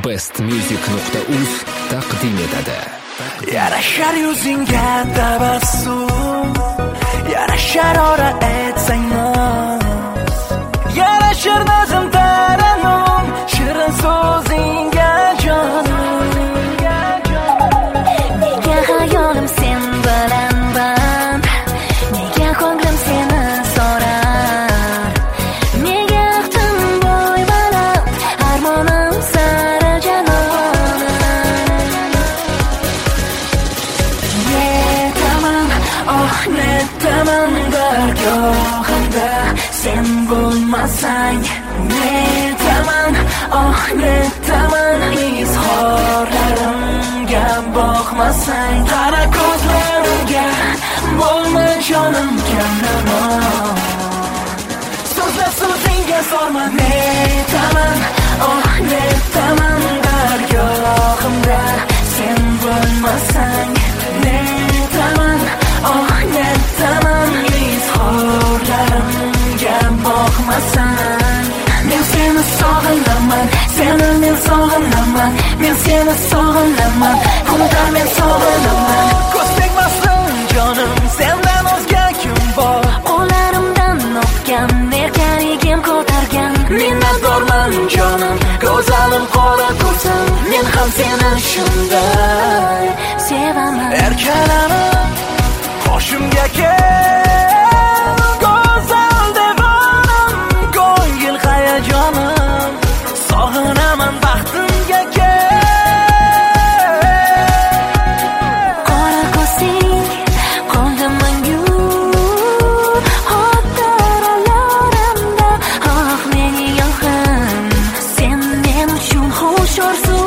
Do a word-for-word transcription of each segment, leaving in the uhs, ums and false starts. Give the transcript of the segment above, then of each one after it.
best music nuqta uz taqdim etadi. Yarashar yuzingga tabassum, yarashar ora etsang noz, yarashar nazm taranum, shirin so'zingga jonim. Nega hayolim sen bilan band, nega ko'nglim seni so'rar, nega ahdim bo'y baland, armonim sari janonim. Netaman, oh netaman dargohimda sen bo'lmasang, netaman, oh netaman izhorlarimga boqmasang, qara ko'zlarimga bo'lma jonim kamnamon. So'zlar so'zingga sorma, netaman, oh netaman dargohimda sen bo'lmasang, netaman, oh netaman izhorlarimga boqmasang. Men seni sog'inaman, seni men sog'inaman, men seni sog'inaman, xudda men sog'inaman. Ko'z tegmasin jonim, sendan o'zga kim bor? Qo'llarimdan o'pgan, erkanligim ko'targan, minnatdorman jonim. Go'zalim qora ko'rsam, men ham seni shunday sevaman. Erkalanib qoshimga kel, go'zal devonim, ko'ngil hayajonim, sog'inaman baxtimga kel. Qora ko'zing qoldi mangu, xotiralarimda, oh mening yolg'on, sen men uchun xush orzu.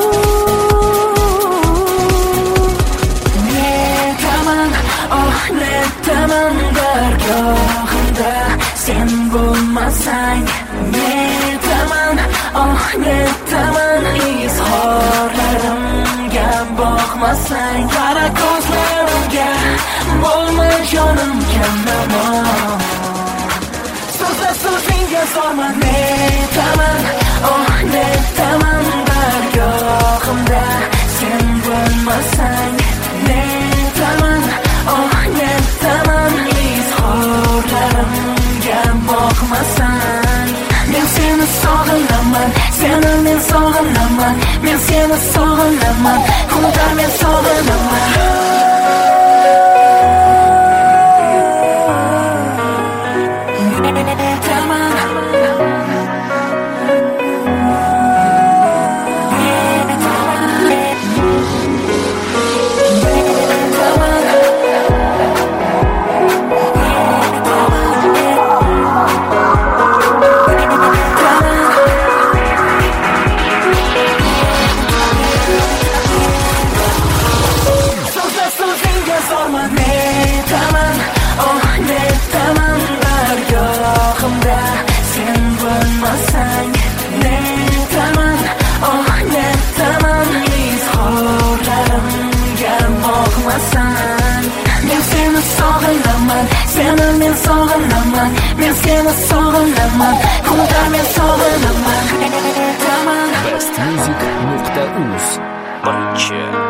Netaman, oh netaman dargohimda sen bo'lmasang, netaman, oh netaman izhorlarimga boqmasang, qara ko'zlarimga bo'lma jonim kamnamon. So'zlar so'zingga sorma, netaman, oh netaman dargohimda sen bo'lmasang, netaman, oh netaman izhorlarimga boqmasang. Men seni sog'inaman, seni men sog'inaman, men seni sog'inaman, xudda men sog'inaman. Seni men sog'inaman, men seni sog'inaman, xudda men sog'inaman. best music nuqta uz Birinchi